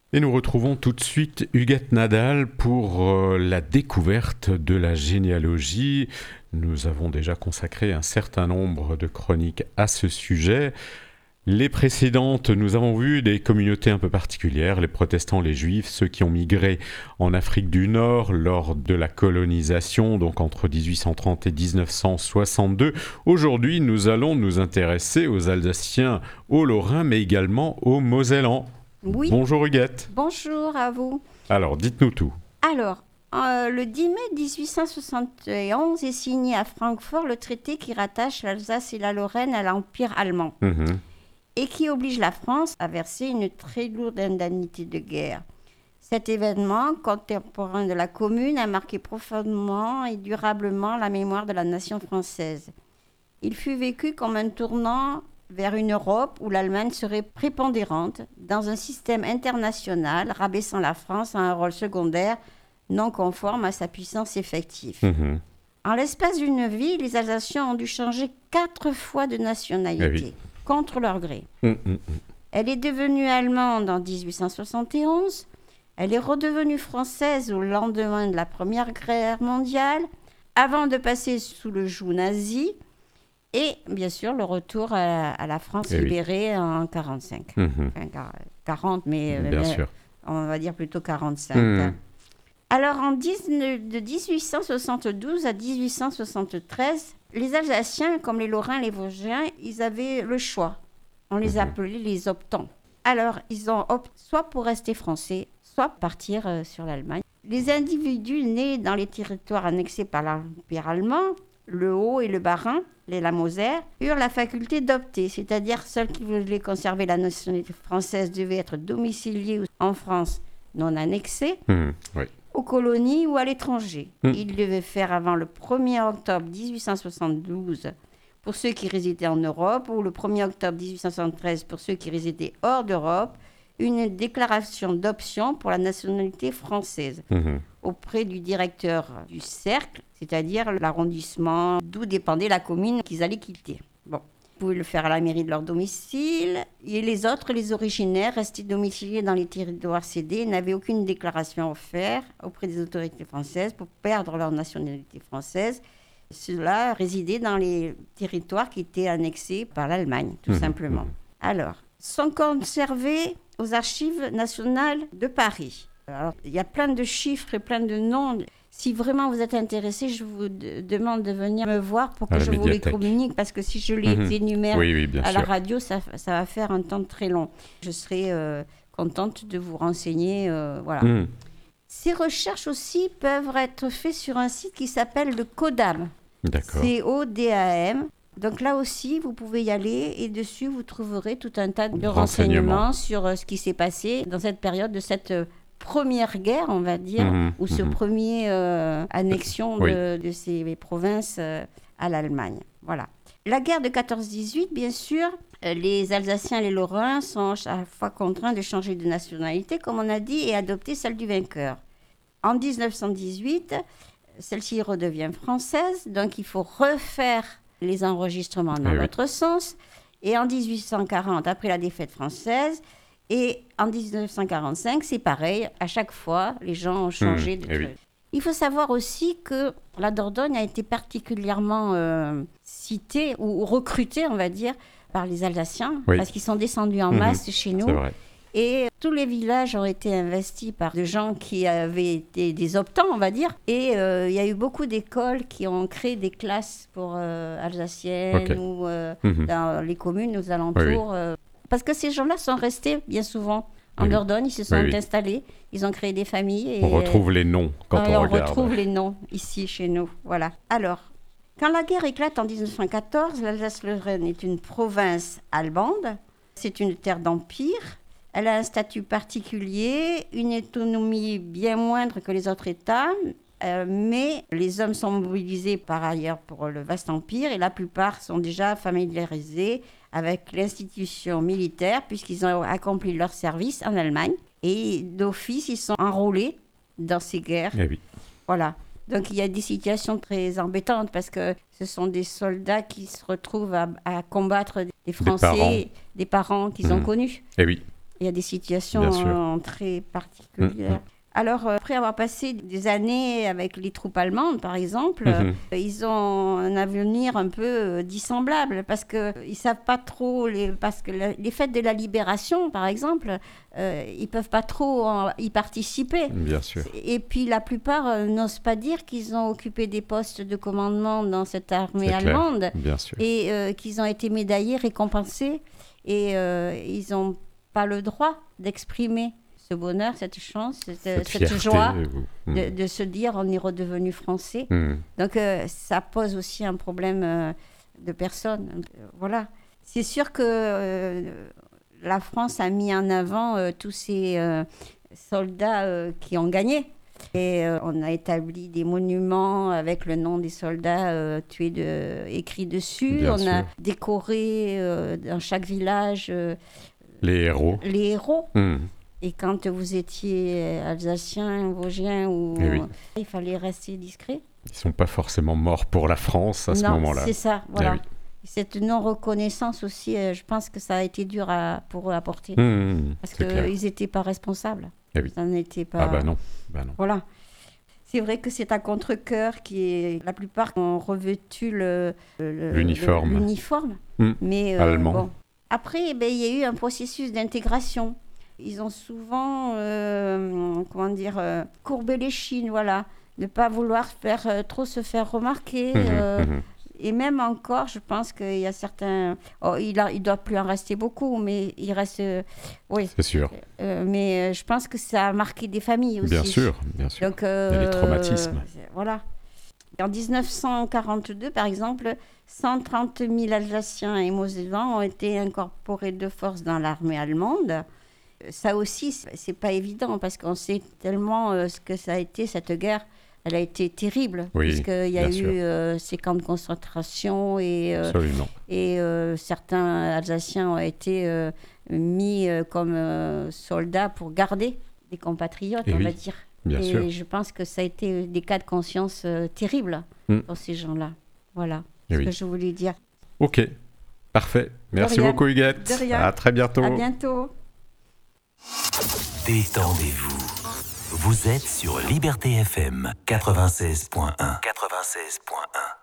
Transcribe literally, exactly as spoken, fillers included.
Et nous retrouvons tout de suite Huguette Nadal pour euh, la découverte de la généalogie. Nous avons déjà consacré un certain nombre de chroniques à ce sujet. Les précédentes, nous avons vu des communautés un peu particulières, les protestants, les juifs, ceux qui ont migré en Afrique du Nord lors de la colonisation, donc entre dix-huit cent trente et dix-neuf cent soixante-deux. Aujourd'hui, nous allons nous intéresser aux Alsaciens, aux Lorrains, mais également aux Mosellans. Oui. Bonjour Huguette. Bonjour à vous. Alors, dites-nous tout. Alors, euh, le dix mai dix-huit cent soixante et onze est signé à Francfort le traité qui rattache l'Alsace et la Lorraine à l'Empire allemand Mmh. et qui oblige la France à verser une très lourde indemnité de guerre. Cet événement contemporain de la Commune a marqué profondément et durablement la mémoire de la nation française. Il fut vécu comme un tournant vers une Europe où l'Allemagne serait prépondérante dans un système international rabaissant la France à un rôle secondaire non conforme à sa puissance effective. Mmh. En l'espace d'une vie, les Alsaciens ont dû changer quatre fois de nationalité, Eh oui. contre leur gré. Mmh, mmh, mmh. Elle est devenue allemande en dix-huit cent soixante et onze, elle est redevenue française au lendemain de la Première Guerre mondiale, avant de passer sous le joug nazi, et bien sûr le retour à la, à la France Eh oui. libérée en quarante-cinq. Mmh. Enfin, quar- quarante, mais euh, Bien mais sûr. on va dire plutôt quarante-cinq. Mmh. hein. Alors, en dix- de dix-huit cent soixante-douze à dix-huit cent soixante-treize, les Alsaciens, comme les Lorrains, les Vosgiens, ils avaient le choix. On les Mhm. appelait les optants. Alors, ils ont opté soit pour rester français, soit partir euh, sur l'Allemagne. Les individus nés dans les territoires annexés par l'Empire allemand, le Haut et le Bas-Rhin, les la Moselle, eurent la faculté d'opter, c'est-à-dire ceux qui voulaient conserver la nationalité française devaient être domiciliés en France non annexée, Mmh. Oui. aux colonies ou à l'étranger. Mm. Il devait faire avant le premier octobre dix-huit cent soixante-douze pour ceux qui résidaient en Europe ou le premier octobre dix-huit cent soixante-treize pour ceux qui résidaient hors d'Europe, une déclaration d'option pour la nationalité française Mmh. auprès du directeur du cercle, c'est-à-dire l'arrondissement d'où dépendait la commune qu'ils allaient quitter. Bon. Ils pouvaient le faire à la mairie de leur domicile. Et les autres, les originaires, restés domiciliés dans les territoires cédés, n'avaient aucune déclaration à faire auprès des autorités françaises pour perdre leur nationalité française. Ceux-là résidaient dans les territoires qui étaient annexés par l'Allemagne, tout Mhm, simplement. mhm. Alors, sont conservés aux archives nationales de Paris. Alors, il y a plein de chiffres et plein de noms. Si vraiment vous êtes intéressé, je vous de- demande de venir me voir pour que À la je vous les médiathèque. communique, parce que si je les Mhm. énumère Oui, oui, bien à sûr. la radio, ça, ça va faire un temps très long. Je serai euh, contente de vous renseigner. euh, voilà. Mmh. Ces recherches aussi peuvent être faites sur un site qui s'appelle le CODAM. D'accord. C O D A M. Donc là aussi, vous pouvez y aller et dessus, vous trouverez tout un tas de Renseignements. renseignements sur euh, ce qui s'est passé dans cette période de cette euh, première guerre, on va dire, Mhm, ou ce mhm. premier euh, annexion Oui. de, de ces provinces euh, à l'Allemagne. Voilà. La guerre de quatorze dix-huit, bien sûr, euh, les Alsaciens et les Lorrains sont à chaque fois contraints de changer de nationalité, comme on a dit, et adopter celle du vainqueur. En dix-neuf cent dix-huit, celle-ci redevient française, donc il faut refaire les enregistrements dans Eh oui. l'autre sens. Et en dix-huit cent quarante, après la défaite française, et en dix-neuf cent quarante-cinq, c'est pareil, à chaque fois, les gens ont changé Mmh, de eh truc. oui. Il faut savoir aussi que la Dordogne a été particulièrement euh, citée ou recrutée, on va dire, par les Alsaciens, Oui. parce qu'ils sont descendus en Mhm. masse chez nous. C'est vrai. Et tous les villages ont été investis par des gens qui avaient été des optants, on va dire. Et euh, il y a eu beaucoup d'écoles qui ont créé des classes pour euh, alsaciennes Ok. ou euh, Mhm. dans les communes aux alentours. Oui, oui. euh, parce que ces gens-là sont restés bien souvent en Oui, oui. Dordogne, ils se sont Oui, oui. installés, ils ont créé des familles. Et, On retrouve les noms quand et on on regarde. retrouve les noms ici chez nous. Voilà. Alors, quand la guerre éclate en dix-neuf cent quatorze, l'Alsace-Lorraine est une province allemande. C'est une terre d'empire. Elle a un statut particulier, une autonomie bien moindre que les autres États, euh, mais les hommes sont mobilisés par ailleurs pour le vaste empire et la plupart sont déjà familiarisés avec l'institution militaire puisqu'ils ont accompli leur service en Allemagne et d'office ils sont enrôlés dans ces guerres. Eh oui. Voilà. Donc il y a des situations très embêtantes parce que ce sont des soldats qui se retrouvent à, à combattre des Français, parents. des parents qu'ils ont Mhm. connus. Eh oui. Il y a des situations euh, très particulières. Mmh. Alors, euh, après avoir passé des années avec les troupes allemandes, par exemple, mmh. euh, ils ont un avenir un peu euh, dissemblable parce qu'ils ne savent pas trop, les, parce que la, les fêtes de la libération, par exemple, euh, ils ne peuvent pas trop en, y participer. Bien sûr. Et puis, la plupart euh, n'osent pas dire qu'ils ont occupé des postes de commandement dans cette armée C'est allemande clair. Bien sûr. Et euh, qu'ils ont été médaillés, récompensés, et euh, ils n'ont pas le droit d'exprimer ce bonheur, cette chance, cette, cette, cette fierté, joie mmh. de, de se dire on est redevenu français. Mmh. Donc euh, ça pose aussi un problème euh, de personnes. Euh, voilà. C'est sûr que euh, la France a mis en avant euh, tous ces euh, soldats euh, qui ont gagné. Et euh, on a établi des monuments avec le nom des soldats euh, tués de, écrit dessus. Bien on sûr. A décoré euh, dans chaque village euh, les héros. Les héros. Mmh. Et quand vous étiez alsacien, vosgien, ou oui. il fallait rester discret. Ils ne sont pas forcément morts pour la France à ce non, moment-là. C'est ça, voilà. Eh oui. Cette non-reconnaissance aussi, je pense que ça a été dur à, pour eux à porter. Mmh, parce qu'ils n'étaient pas responsables. Eh oui. Ça n'était pas... Ah bah non. bah non. Voilà. C'est vrai que c'est un contre-cœur qui est... La plupart ont revêtu le, le, l'uniforme. Le, l'uniforme. Mmh. Mais, euh, allemand. Bon. Après, ben, il y a eu un processus d'intégration. Ils ont souvent, euh, comment dire, euh, courbé les chines, voilà. Ne pas vouloir faire, euh, trop se faire remarquer. Mmh, euh, mmh. Et même encore, je pense qu'il y a certains... Oh, il ne doit plus en rester beaucoup, mais il reste... Euh, oui. C'est sûr. Euh, mais je pense que ça a marqué des familles aussi. Bien sûr, bien sûr. Donc, euh, il y a les traumatismes. Euh, voilà. En dix-neuf cent quarante-deux, par exemple, cent trente mille Alsaciens et Mosellans ont été incorporés de force dans l'armée allemande. Ça aussi, c'est pas évident parce qu'on sait tellement euh, ce que ça a été, cette guerre. Elle a été terrible, oui, puisqu'il y a eu euh, ces camps de concentration et, euh, Absolument. et euh, certains Alsaciens ont été euh, mis euh, comme euh, soldats pour garder des compatriotes, et on oui, va dire. Bien et sûr. je pense que ça a été des cas de conscience euh, terribles mm. pour ces gens-là. Voilà et ce oui. que je voulais dire. Ok, parfait. Merci beaucoup Huguette. De rien. À très bientôt. À bientôt. Détendez-vous. Vous êtes sur Liberté F M quatre-vingt-seize point un. quatre-vingt-seize point un.